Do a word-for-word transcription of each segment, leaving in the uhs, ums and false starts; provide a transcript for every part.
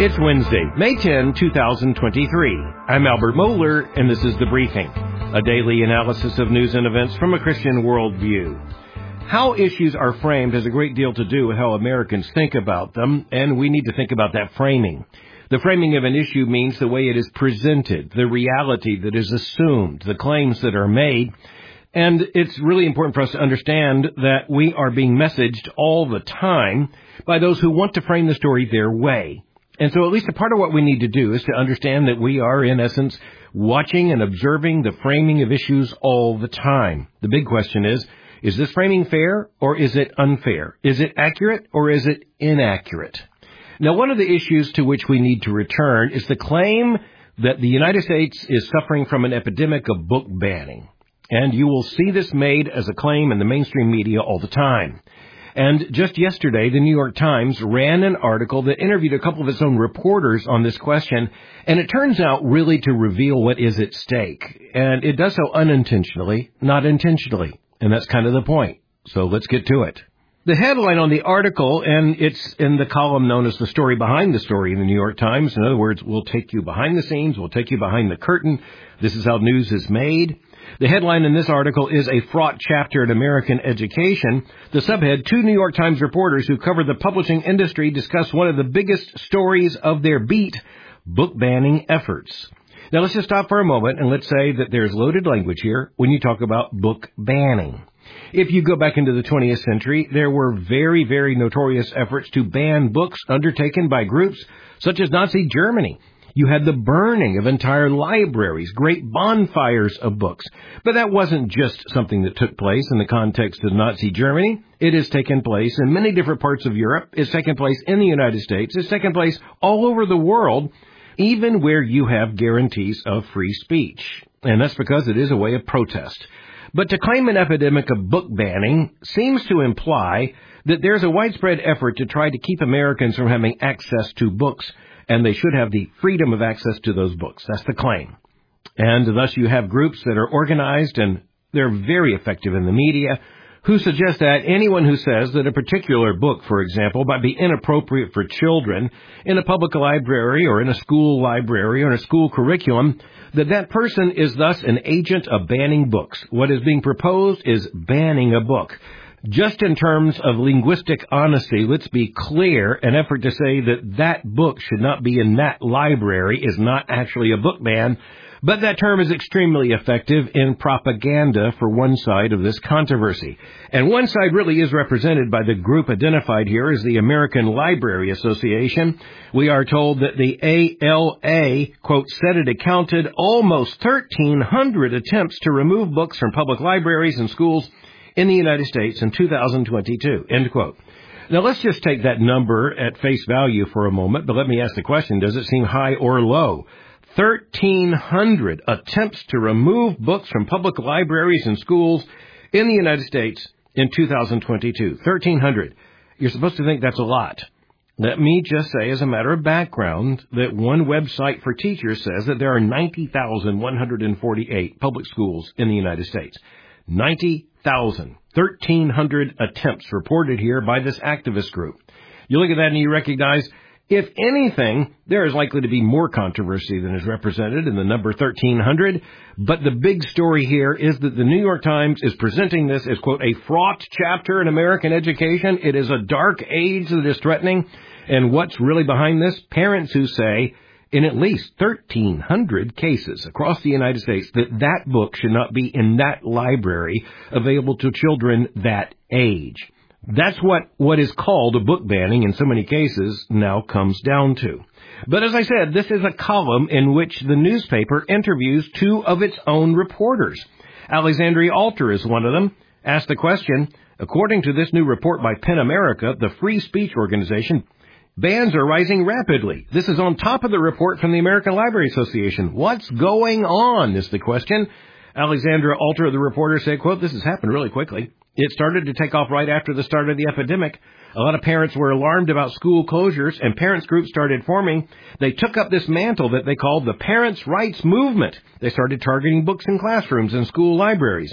It's Wednesday, May tenth, twenty twenty-three. I'm Albert Moeller, and this is The Briefing, a daily analysis of news and events from a Christian worldview. How issues are framed has a great deal to do with how Americans think about them, and we need to think about that framing. The framing of an issue means the way it is presented, the reality that is assumed, the claims that are made. And it's really important for us to understand that we are being messaged all the time by those who want to frame the story their way. And so at least a part of what we need to do is to understand that we are, in essence, watching and observing the framing of issues all the time. The big question is, is this framing fair or is it unfair? Is it accurate or is it inaccurate? Now, one of the issues to which we need to return is the claim that the United States is suffering from an epidemic of book banning. And you will see this made as a claim in the mainstream media all the time. And just yesterday, the New York Times ran an article that interviewed a couple of its own reporters on this question, and it turns out really to reveal what is at stake. And it does so unintentionally, not intentionally. And that's kind of the point. So let's get to it. The headline on the article, and it's in the column known as the story behind the story in the New York Times. In other words, we'll take you behind the scenes, we'll take you behind the curtain. This is how news is made. The headline in this article is A Fraught Chapter in American Education. The subhead, two New York Times reporters who cover the publishing industry discuss one of the biggest stories of their beat, book banning efforts. Now let's just stop for a moment and let's say that there's loaded language here when you talk about book banning. If you go back into the twentieth century, there were very, very notorious efforts to ban books undertaken by groups such as Nazi Germany. You had the burning of entire libraries, great bonfires of books. But that wasn't just something that took place in the context of Nazi Germany. It has taken place in many different parts of Europe. It's taken place in the United States. It's taken place all over the world, even where you have guarantees of free speech. And that's because it is a way of protest. But to claim an epidemic of book banning seems to imply that there's a widespread effort to try to keep Americans from having access to books, and they should have the freedom of access to those books. That's the claim. And thus you have groups that are organized, and they're very effective in the media, who suggest that anyone who says that a particular book, for example, might be inappropriate for children in a public library or in a school library or in a school curriculum, that that person is thus an agent of banning books. What is being proposed is banning a book. Just in terms of linguistic honesty, let's be clear, an effort to say that that book should not be in that library is not actually a book ban, but that term is extremely effective in propaganda for one side of this controversy. And one side really is represented by the group identified here as the American Library Association. We are told that the A L A, quote, said it accounted almost thirteen hundred attempts to remove books from public libraries and schools in the United States in two thousand twenty-two, end quote. Now, let's just take that number at face value for a moment, but let me ask the question, does it seem high or low? thirteen hundred attempts to remove books from public libraries and schools in the United States in two thousand twenty-two. thirteen hundred. You're supposed to think that's a lot. Let me just say, as a matter of background, that one website for teachers says that there are ninety thousand one hundred forty-eight public schools in the United States. ninety thousand. thirteen hundred attempts reported here by this activist group. You look at that and you recognize, if anything, there is likely to be more controversy than is represented in the number thirteen hundred. But the big story here is that the New York Times is presenting this as, quote, a fraught chapter in American education. It is a dark age that is threatening. And what's really behind this? Parents who say, in at least thirteen hundred cases across the United States, that that book should not be in that library available to children that age. That's what, what is called a book banning in so many cases now comes down to. But as I said, this is a column in which the newspaper interviews two of its own reporters. Alexandria Alter is one of them. Asked the question, according to this new report by PEN America, the free speech organization, bans are rising rapidly. This is on top of the report from the American Library Association. What's going on, is the question. Alexandra Alter, the reporter, said, quote, this has happened really quickly. It started to take off right after the start of the epidemic. A lot of parents were alarmed about school closures, and parents groups started forming. They took up this mantle that they called the Parents' Rights Movement. They started targeting books in classrooms and school libraries.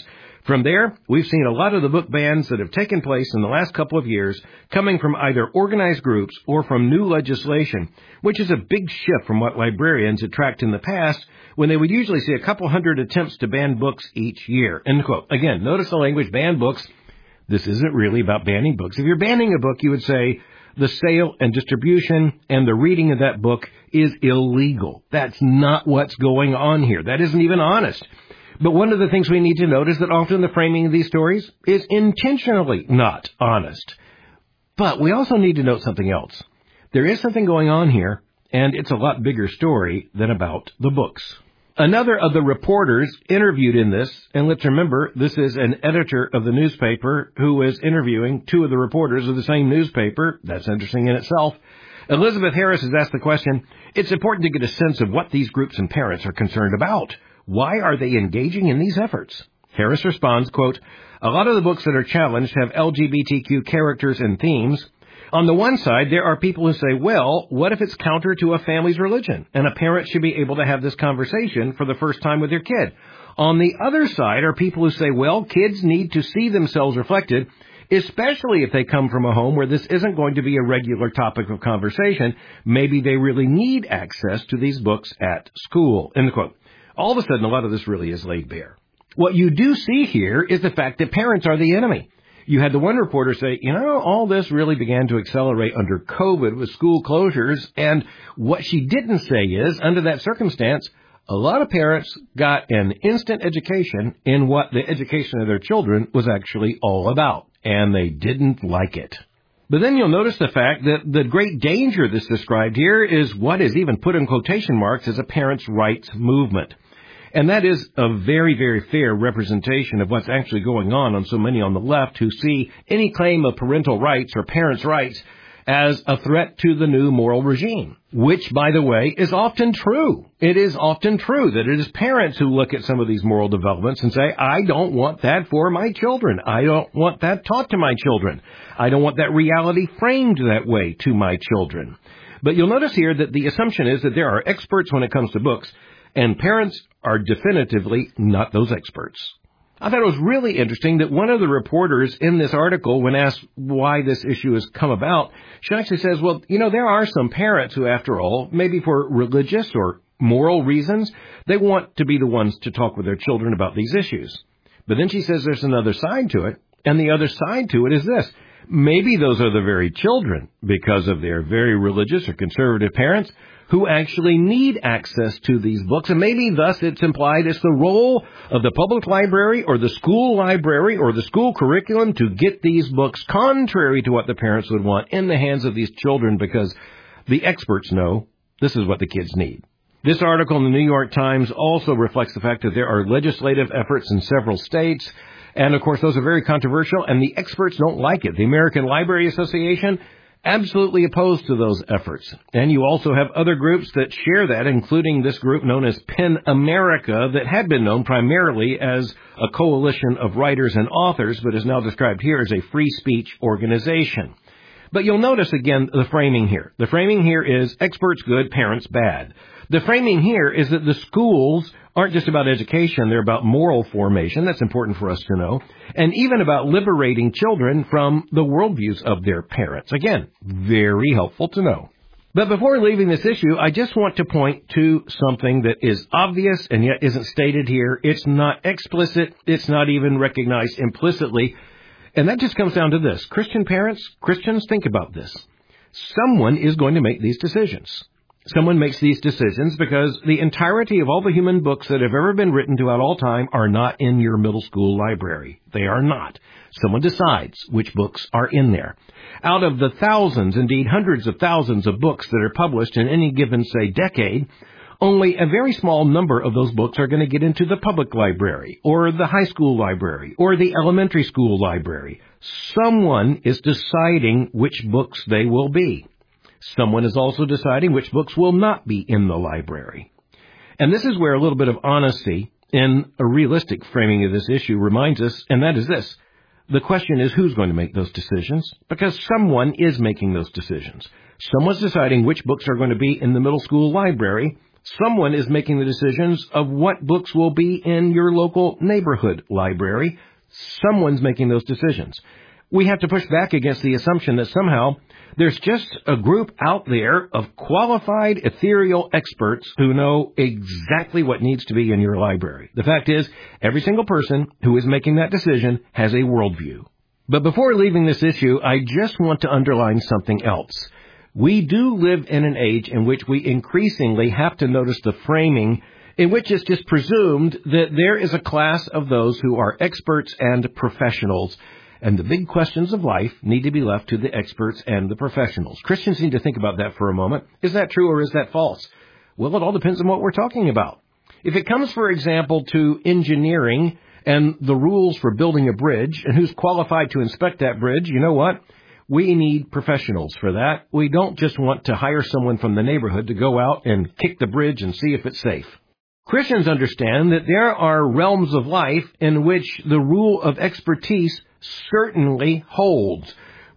From there, we've seen a lot of the book bans that have taken place in the last couple of years coming from either organized groups or from new legislation, which is a big shift from what librarians had tracked in the past when they would usually see a couple hundred attempts to ban books each year. End quote. Again, notice the language, ban books. This isn't really about banning books. If you're banning a book, you would say the sale and distribution and the reading of that book is illegal. That's not what's going on here. That isn't even honest. But one of the things we need to note is that often the framing of these stories is intentionally not honest. But we also need to note something else. There is something going on here, and it's a lot bigger story than about the books. Another of the reporters interviewed in this, and let's remember, this is an editor of the newspaper who is interviewing two of the reporters of the same newspaper. That's interesting in itself. Elizabeth Harris has asked the question, it's important to get a sense of what these groups and parents are concerned about. Why are they engaging in these efforts? Harris responds, quote, a lot of the books that are challenged have L G B T Q characters and themes. On the one side, there are people who say, well, what if it's counter to a family's religion? And a parent should be able to have this conversation for the first time with their kid. On the other side are people who say, well, kids need to see themselves reflected, especially if they come from a home where this isn't going to be a regular topic of conversation. Maybe they really need access to these books at school, end quote. All of a sudden, a lot of this really is laid bare. What you do see here is the fact that parents are the enemy. You had the one reporter say, you know, all this really began to accelerate under COVID with school closures. And what she didn't say is, under that circumstance, a lot of parents got an instant education in what the education of their children was actually all about. And they didn't like it. But then you'll notice the fact that the great danger that's described here is what is even put in quotation marks as a parents' rights movement. And that is a very, very fair representation of what's actually going on on so many on the left who see any claim of parental rights or parents' rights as a threat to the new moral regime, which, by the way, is often true. It is often true that it is parents who look at some of these moral developments and say, I don't want that for my children. I don't want that taught to my children. I don't want that reality framed that way to my children. But you'll notice here that the assumption is that there are experts when it comes to books, and parents are definitively not those experts. I thought it was really interesting that one of the reporters in this article, when asked why this issue has come about, she actually says, well, you know, there are some parents who, after all, maybe for religious or moral reasons, they want to be the ones to talk with their children about these issues. But then she says there's another side to it, and the other side to it is this. Maybe those are the very children, because of their very religious or conservative parents, who actually need access to these books, and maybe thus it's implied it's the role of the public library or the school library or the school curriculum to get these books, contrary to what the parents would want, in the hands of these children, because the experts know this is what the kids need. This article in the New York Times also reflects the fact that there are legislative efforts in several states, and of course those are very controversial, and the experts don't like it. The American Library Association absolutely opposed to those efforts. And you also have other groups that share that, including this group known as PEN America, that had been known primarily as a coalition of writers and authors, but is now described here as a free speech organization. But you'll notice again the framing here. The framing here is experts good, parents bad. The framing here is that the schools aren't just about education, they're about moral formation. That's important for us to know. And even about liberating children from the worldviews of their parents. Again, very helpful to know. But before leaving this issue, I just want to point to something that is obvious and yet isn't stated here. It's not explicit. It's not even recognized implicitly. And that just comes down to this. Christian parents, Christians, think about this. Someone is going to make these decisions. Someone makes these decisions because the entirety of all the human books that have ever been written throughout all time are not in your middle school library. They are not. Someone decides which books are in there. Out of the thousands, indeed hundreds of thousands of books that are published in any given, say, decade, only a very small number of those books are going to get into the public library or the high school library or the elementary school library. Someone is deciding which books they will be. Someone is also deciding which books will not be in the library. And this is where a little bit of honesty in a realistic framing of this issue reminds us, and that is this. The question is who's going to make those decisions, because someone is making those decisions. Someone's deciding which books are going to be in the middle school library. Someone is making the decisions of what books will be in your local neighborhood library. someone's making those decisions. We have to push back against the assumption that somehow there's just a group out there of qualified ethereal experts who know exactly what needs to be in your library. The fact is, every single person who is making that decision has a worldview. But before leaving this issue, I just want to underline something else. We do live in an age in which we increasingly have to notice the framing in which it's just presumed that there is a class of those who are experts and professionals, and the big questions of life need to be left to the experts and the professionals. Christians need to think about that for a moment. Is that true or is that false? Well, it all depends on what we're talking about. If it comes, for example, to engineering and the rules for building a bridge and who's qualified to inspect that bridge, you know what? We need professionals for that. We don't just want to hire someone from the neighborhood to go out and kick the bridge and see if it's safe. Christians understand that there are realms of life in which the rule of expertise certainly holds.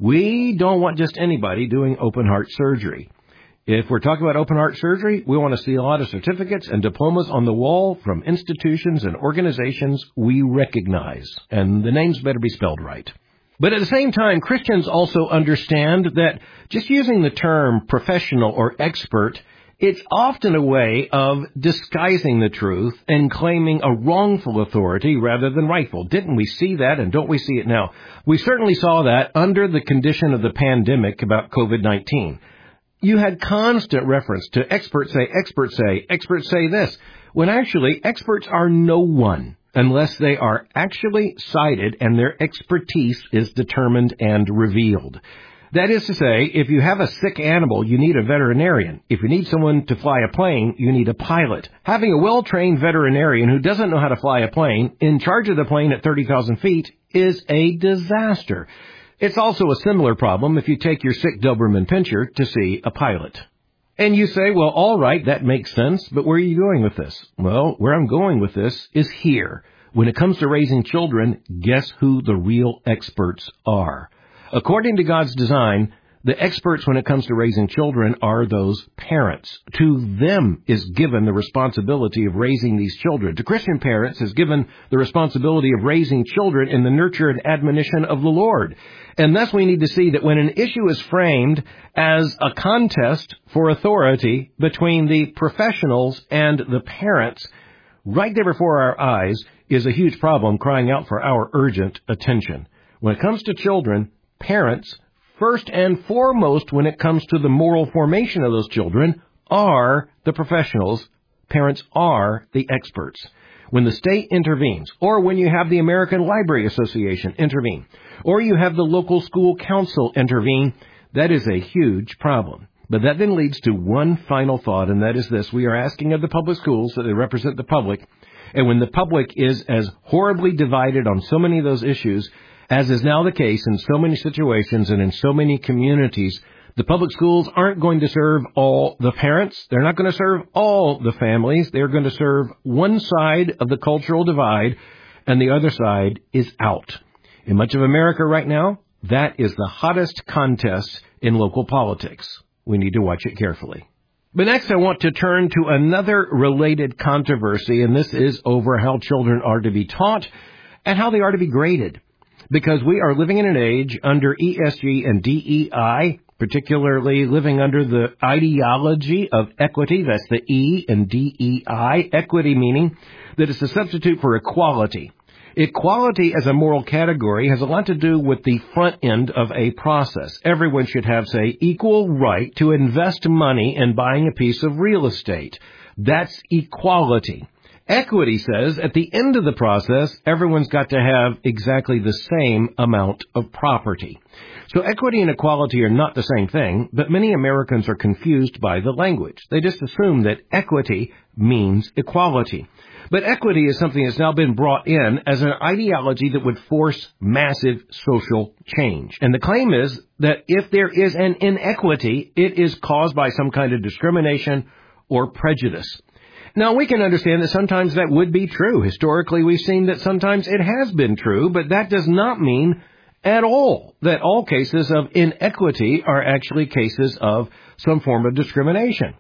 We don't want just anybody doing open heart surgery. If we're talking about open heart surgery, we want to see a lot of certificates and diplomas on the wall from institutions and organizations we recognize, and the names better be spelled right. But at the same time, Christians also understand that just using the term professional or expert, it's often a way of disguising the truth and claiming a wrongful authority rather than rightful. Didn't we see that, and don't we see it now? We certainly saw that under the condition of the pandemic about covid nineteen. You had constant reference to experts say, experts say, experts say this, when actually experts are no one unless they are actually cited and their expertise is determined and revealed. That is to say, if you have a sick animal, you need a veterinarian. If you need someone to fly a plane, you need a pilot. Having a well-trained veterinarian who doesn't know how to fly a plane in charge of the plane at thirty thousand feet is a disaster. It's also a similar problem if you take your sick Doberman Pinscher to see a pilot. And you say, well, all right, that makes sense, but where are you going with this? Well, where I'm going with this is here. When it comes to raising children, guess who the real experts are? According to God's design, the experts when it comes to raising children are those parents. To them is given the responsibility of raising these children. To Christian parents is given the responsibility of raising children in the nurture and admonition of the Lord. And thus we need to see that when an issue is framed as a contest for authority between the professionals and the parents, right there before our eyes is a huge problem crying out for our urgent attention. When it comes to children, parents, first and foremost when it comes to the moral formation of those children, are the professionals. Parents are the experts. When the state intervenes, or when you have the American Library Association intervene, or you have the local school council intervene, that is a huge problem. But that then leads to one final thought, and that is this. We are asking of the public schools that they represent the public, and when the public is as horribly divided on so many of those issues, as is now the case in so many situations and in so many communities, the public schools aren't going to serve all the parents. They're not going to serve all the families. They're going to serve one side of the cultural divide, and the other side is out. In much of America right now, that is the hottest contest in local politics. We need to watch it carefully. But next I want to turn to another related controversy, and this is over how children are to be taught and how they are to be graded. Because we are living in an age under E S G and D E I, particularly living under the ideology of equity. That's the E and D E I. Equity meaning that it's a substitute for equality. Equality as a moral category has a lot to do with the front end of a process. Everyone should have, say, equal right to invest money in buying a piece of real estate. That's equality. Equity says at the end of the process, everyone's got to have exactly the same amount of property. So equity and equality are not the same thing, but many Americans are confused by the language. They just assume that equity means equality. But equity is something that's now been brought in as an ideology that would force massive social change. And the claim is that if there is an inequity, it is caused by some kind of discrimination or prejudice. Now, we can understand that sometimes that would be true. Historically, we've seen that sometimes it has been true, but that does not mean at all that all cases of inequity are actually cases of some form of discrimination.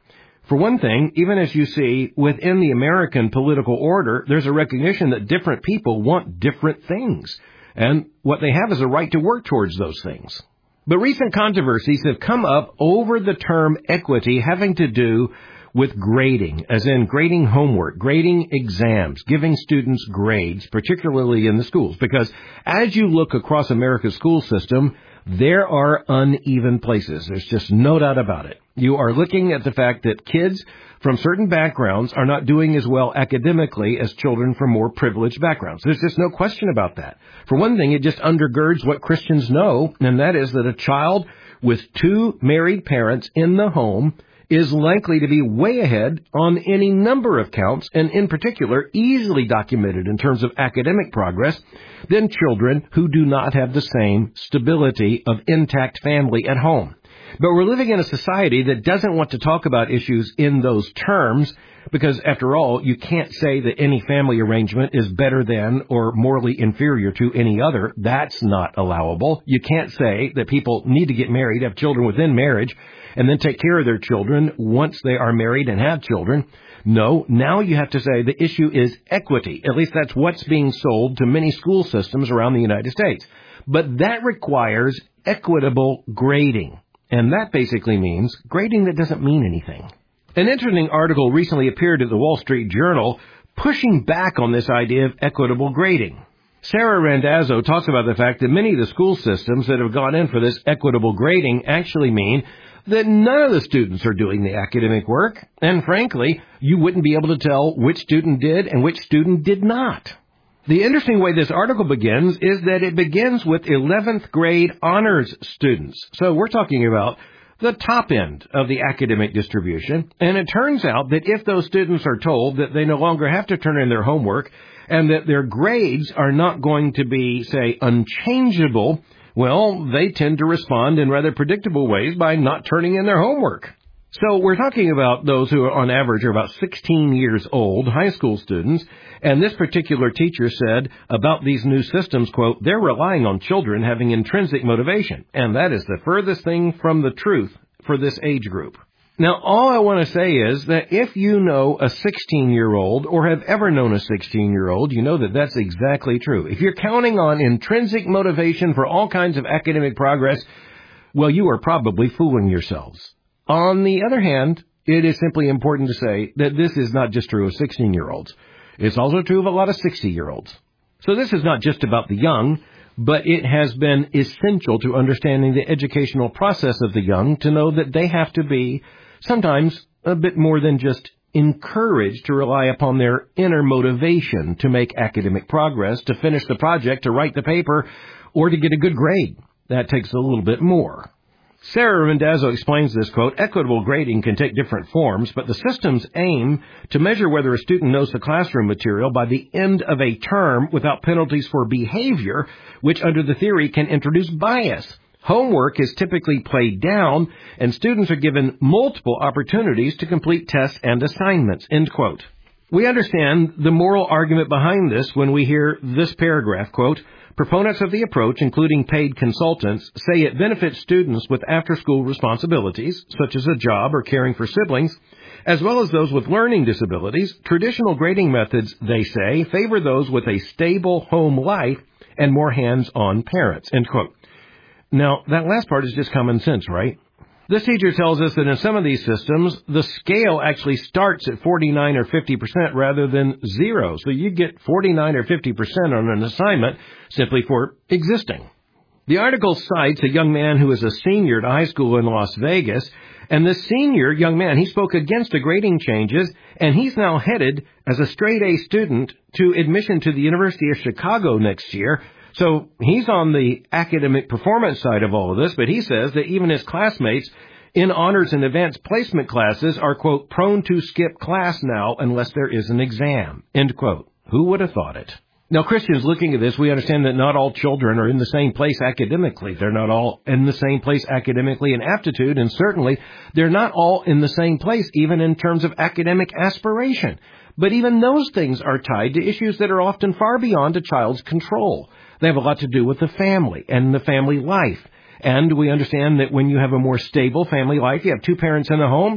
For one thing, even as you see within the American political order, there's a recognition that different people want different things, and what they have is a right to work towards those things. But recent controversies have come up over the term equity having to do with grading, as in grading homework, grading exams, giving students grades, particularly in the schools. Because as you look across America's school system, there are uneven places. There's just no doubt about it. You are looking at the fact that kids from certain backgrounds are not doing as well academically as children from more privileged backgrounds. There's just no question about that. For one thing, it just undergirds what Christians know, and that is that a child with two married parents in the home is likely to be way ahead on any number of counts, and in particular, easily documented in terms of academic progress, than children who do not have the same stability of intact family at home. But we're living in a society that doesn't want to talk about issues in those terms, because after all, you can't say that any family arrangement is better than or morally inferior to any other. That's not allowable. You can't say that people need to get married, have children within marriage, and then take care of their children once they are married and have children. No, now you have to say the issue is equity. At least that's what's being sold to many school systems around the United States. But that requires equitable grading. And that basically means grading that doesn't mean anything. An interesting article recently appeared in the Wall Street Journal pushing back on this idea of equitable grading. Sarah Randazzo talks about the fact that many of the school systems that have gone in for this equitable grading actually mean that none of the students are doing the academic work, and frankly, you wouldn't be able to tell which student did and which student did not. The interesting way this article begins is that it begins with eleventh grade honors students. So we're talking about the top end of the academic distribution, and it turns out that if those students are told that they no longer have to turn in their homework and that their grades are not going to be, say, unchangeable, well, they tend to respond in rather predictable ways by not turning in their homework. So we're talking about those who are on average are about sixteen years old, high school students, and this particular teacher said about these new systems, quote, they're relying on children having intrinsic motivation, and that is the furthest thing from the truth for this age group. Now, all I want to say is that if you know a sixteen-year-old or have ever known a sixteen-year-old, you know that that's exactly true. If you're counting on intrinsic motivation for all kinds of academic progress, well, you are probably fooling yourselves. On the other hand, it is simply important to say that this is not just true of sixteen-year-olds. It's also true of a lot of sixty-year-olds. So this is not just about the young, but it has been essential to understanding the educational process of the young to know that they have to be sometimes a bit more than just encouraged to rely upon their inner motivation to make academic progress, to finish the project, to write the paper, or to get a good grade. That takes a little bit more. Sarah Randazzo explains this, quote, equitable grading can take different forms, but the systems aim to measure whether a student knows the classroom material by the end of a term without penalties for behavior, which under the theory can introduce bias. Homework is typically played down, and students are given multiple opportunities to complete tests and assignments, end quote. We understand the moral argument behind this when we hear this paragraph, quote, proponents of the approach, including paid consultants, say it benefits students with after-school responsibilities, such as a job or caring for siblings, as well as those with learning disabilities. Traditional grading methods, they say, favor those with a stable home life and more hands-on parents, end quote. Now, that last part is just common sense, right? This teacher tells us that in some of these systems, the scale actually starts at forty-nine or fifty percent rather than zero. So you get forty-nine or fifty percent on an assignment simply for existing. The article cites a young man who is a senior at a high school in Las Vegas, and this senior young man, he spoke against the grading changes, and he's now headed as a straight-A student to admission to the University of Chicago next year. So he's on the academic performance side of all of this, but he says that even his classmates in honors and advanced placement classes are, quote, prone to skip class now unless there is an exam, end quote. Who would have thought it? Now, Christians looking at this, we understand that not all children are in the same place academically. They're not all in the same place academically in aptitude, and certainly they're not all in the same place even in terms of academic aspiration. But even those things are tied to issues that are often far beyond a child's control. They have a lot to do with the family and the family life. And we understand that when you have a more stable family life, you have two parents in the home,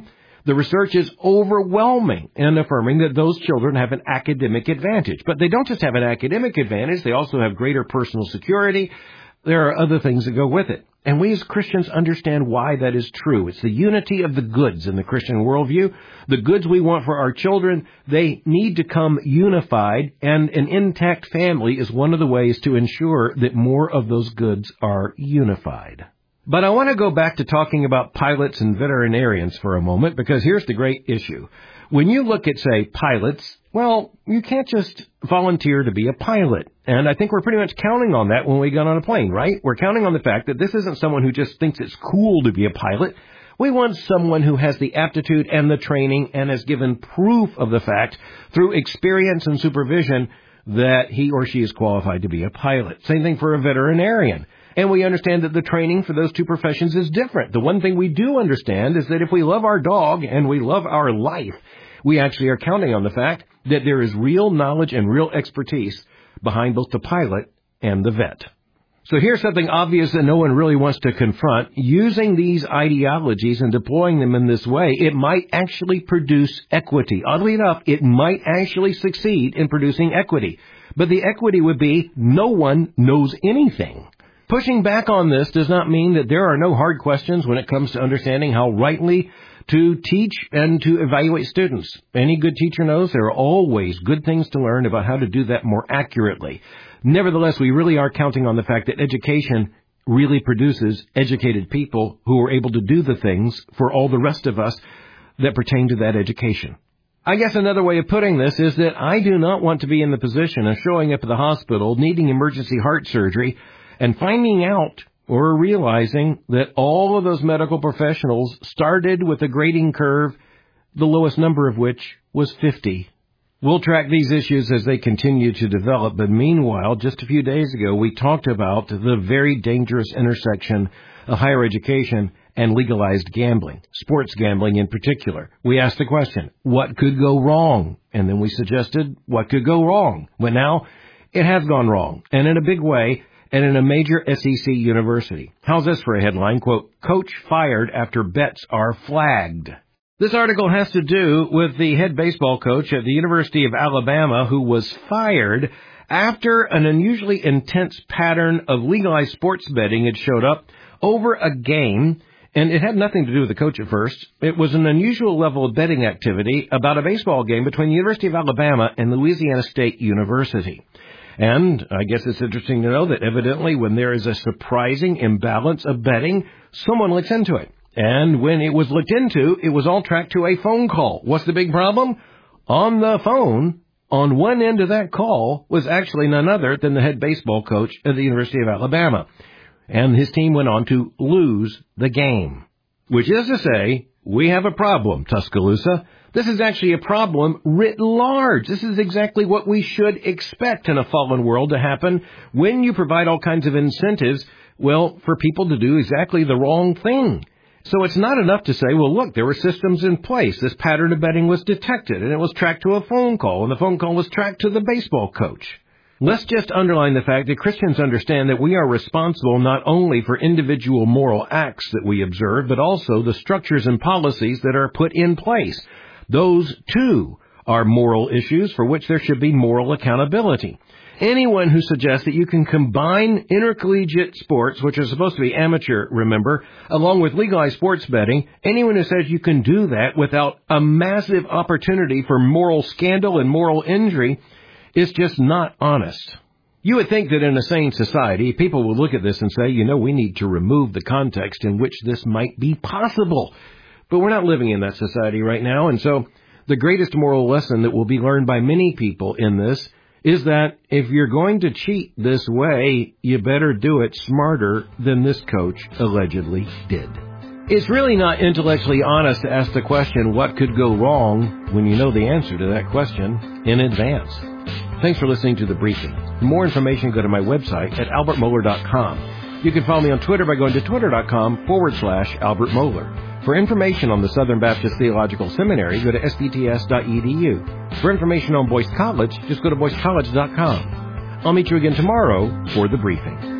The research is overwhelming in affirming that those children have an academic advantage. But they don't just have an academic advantage, they also have greater personal security. There are other things that go with it. And we as Christians understand why that is true. It's the unity of the goods in the Christian worldview. The goods we want for our children, they need to come unified, and an intact family is one of the ways to ensure that more of those goods are unified. But I want to go back to talking about pilots and veterinarians for a moment, because here's the great issue. When you look at, say, pilots, well, you can't just volunteer to be a pilot. And I think we're pretty much counting on that when we get on a plane, right? We're counting on the fact that this isn't someone who just thinks it's cool to be a pilot. We want someone who has the aptitude and the training and has given proof of the fact through experience and supervision that he or she is qualified to be a pilot. Same thing for a veterinarian. And we understand that the training for those two professions is different. The one thing we do understand is that if we love our dog and we love our life, we actually are counting on the fact that there is real knowledge and real expertise behind both the pilot and the vet. So here's something obvious that no one really wants to confront. Using these ideologies and deploying them in this way, it might actually produce equity. Oddly enough, it might actually succeed in producing equity. But the equity would be no one knows anything. Pushing back on this does not mean that there are no hard questions when it comes to understanding how rightly to teach and to evaluate students. Any good teacher knows there are always good things to learn about how to do that more accurately. Nevertheless, we really are counting on the fact that education really produces educated people who are able to do the things for all the rest of us that pertain to that education. I guess another way of putting this is that I do not want to be in the position of showing up at the hospital, needing emergency heart surgery, and finding out or realizing that all of those medical professionals started with a grading curve, the lowest number of which was fifty. We'll track these issues as they continue to develop, but meanwhile, just a few days ago, we talked about the very dangerous intersection of higher education and legalized gambling, sports gambling in particular. We asked the question, what could go wrong? And then we suggested, what could go wrong? But now, it has gone wrong, and in a big way, and in a major S E C university. How's this for a headline? Quote, coach fired after bets are flagged. This article has to do with the head baseball coach at the University of Alabama who was fired after an unusually intense pattern of legalized sports betting had showed up over a game, and it had nothing to do with the coach at first. It was an unusual level of betting activity about a baseball game between the University of Alabama and Louisiana State University. And I guess it's interesting to know that evidently when there is a surprising imbalance of betting, someone looks into it. And when it was looked into, it was all tracked to a phone call. What's the big problem? On the phone, on one end of that call, was actually none other than the head baseball coach at the University of Alabama. And his team went on to lose the game. Which is to say, we have a problem, Tuscaloosa. This is actually a problem writ large. This is exactly what we should expect in a fallen world to happen when you provide all kinds of incentives, well, for people to do exactly the wrong thing. So it's not enough to say, well, look, there were systems in place. This pattern of betting was detected, and it was tracked to a phone call, and the phone call was tracked to the baseball coach. Let's just underline the fact that Christians understand that we are responsible not only for individual moral acts that we observe, but also the structures and policies that are put in place. Those, too, are moral issues for which there should be moral accountability. Anyone who suggests that you can combine intercollegiate sports, which are supposed to be amateur, remember, along with legalized sports betting, anyone who says you can do that without a massive opportunity for moral scandal and moral injury is just not honest. You would think that in a sane society, people would look at this and say, you know, we need to remove the context in which this might be possible. But we're not living in that society right now, and so the greatest moral lesson that will be learned by many people in this is that if you're going to cheat this way, you better do it smarter than this coach allegedly did. It's really not intellectually honest to ask the question, what could go wrong, when you know the answer to that question in advance. Thanks for listening to The Briefing. For more information, go to my website at albert mohler dot com. You can follow me on Twitter by going to twitter.com forward slash Albert Mohler. For information on the Southern Baptist Theological Seminary, go to s b t s dot e d u. For information on Boyce College, just go to boyce college dot com. I'll meet you again tomorrow for The Briefing.